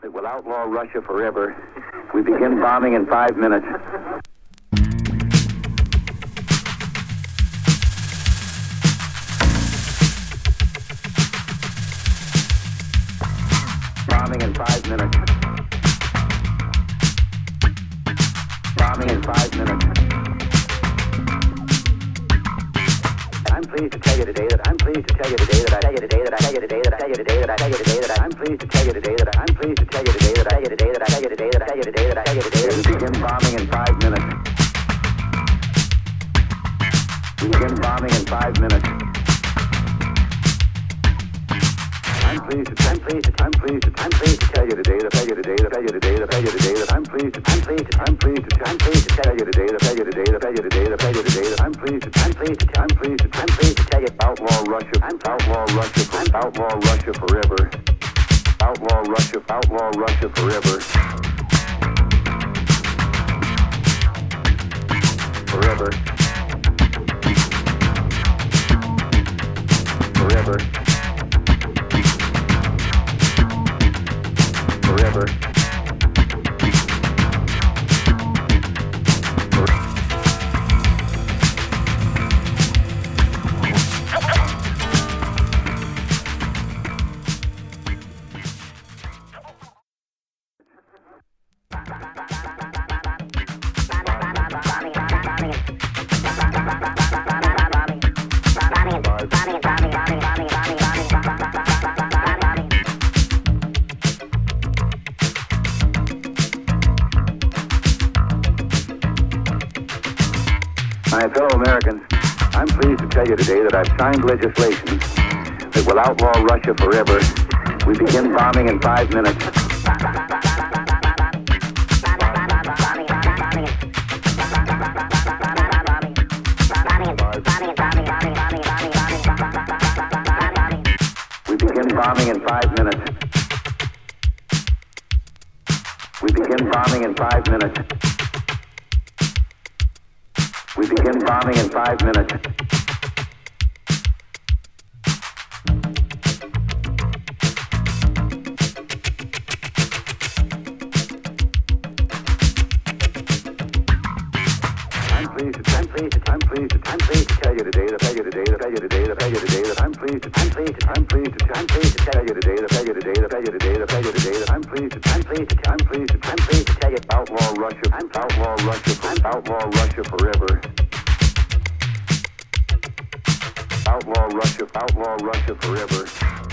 that will outlaw Russia forever. We begin bombing in 5 minutes. Bombing in 5 minutes. Bombing in 5 minutes. I'm pleased to tell you today that I'm pleased to tell you today that I tell you today that I tell you today that I tell you today that I tell you today that I'm pleased to tell you today that I'm pleased to tell you today that I tell you today that I tell you today that I tell you today that I tell you today that we begin bombing in 5 minutes. We begin bombing in 5 minutes. I'm pleased to tell you today that tell you today that tell you today that tell you today that I'm pleased to tell you today that tell you today that tell you today that tell you today that tell you today that I'm pleased to tell you outlaw Russia forever. Outlaw Russia forever. Forever. Forever. Forever. My fellow Americans, I'm pleased to tell you today that I've signed legislation that will outlaw Russia forever. We begin bombing in 5 minutes. We begin bombing in 5 minutes. We begin bombing in 5 minutes. We begin bombing in 5 minutes. I'm pleased to tell you today that tell you today that tell you today that tell you today that I'm pleased to tell you today that tell you today that tell you today that tell you today that I'm pleased to tell you outlaw Russia forever. Outlaw Russia forever.